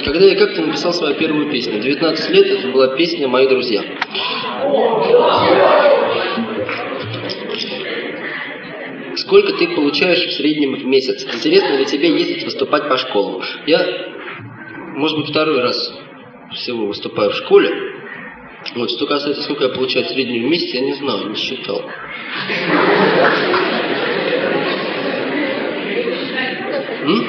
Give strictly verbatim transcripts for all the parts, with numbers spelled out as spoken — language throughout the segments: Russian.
Когда и как ты написал свою первую песню? девятнадцать лет, это была песня «Мои друзья». Сколько ты получаешь в среднем в месяц? Интересно ли тебе ездить выступать по школам? Я, может быть, второй раз всего выступаю в школе. Вот, что касается, сколько я получаю в среднем в месяц, я не знаю, не считал. М?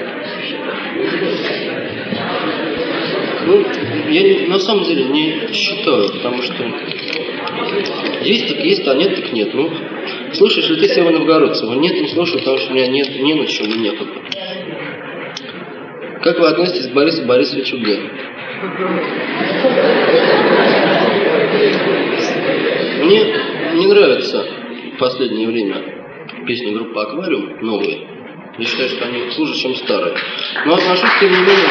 Ну, я на самом деле не считаю, потому что есть так есть, а нет так нет. Ну, слушаешь ли ты Сева Новгородцева? Нет, не слушаю, потому что у меня нет, не на чем и некогда. Как вы относитесь к Борису Борисовичу Г? Мне не нравится в последнее время песни группы «Аквариум» новые. Я считаю, что они хуже, чем старые. Но отношусь, тем не менее...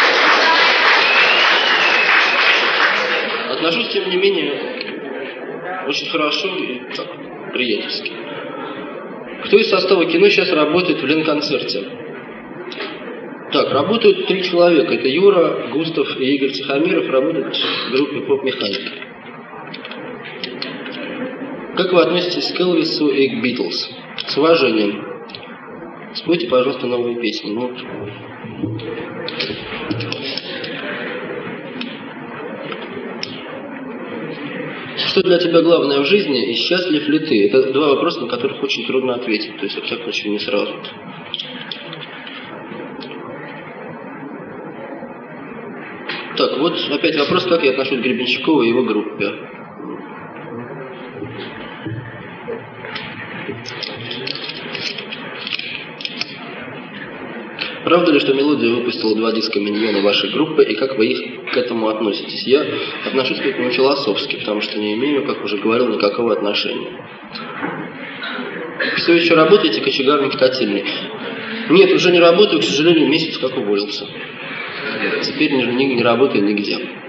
Отношусь, тем не менее, очень хорошо и так, приятельски. Кто из состава кино сейчас работает в Ленконцерте? Так, работают три человека. Это Юра, Густав и Игорь Тихомиров работают в группе «Поп-механика». Как вы относитесь к Элвису и к Битлз? С уважением. Спойте, пожалуйста, новые песни. Ну, что для тебя главное в жизни и счастлив ли ты? Это два вопроса, на которых очень трудно ответить. То есть, во всяком случае, не сразу. Так, вот опять вопрос, как я отношусь к Гребенщикову и его группе. Правда ли, что «Мелодия» выпустила два диска «Миньоны» вашей группы, и как вы их к этому относитесь? Я отношусь к этому философски, потому что не имею, как уже говорил, никакого отношения. Все еще работаете кочегаром в котельной? Нет, уже не работаю, к сожалению, месяц как уволился. Теперь не, не, не работаю нигде.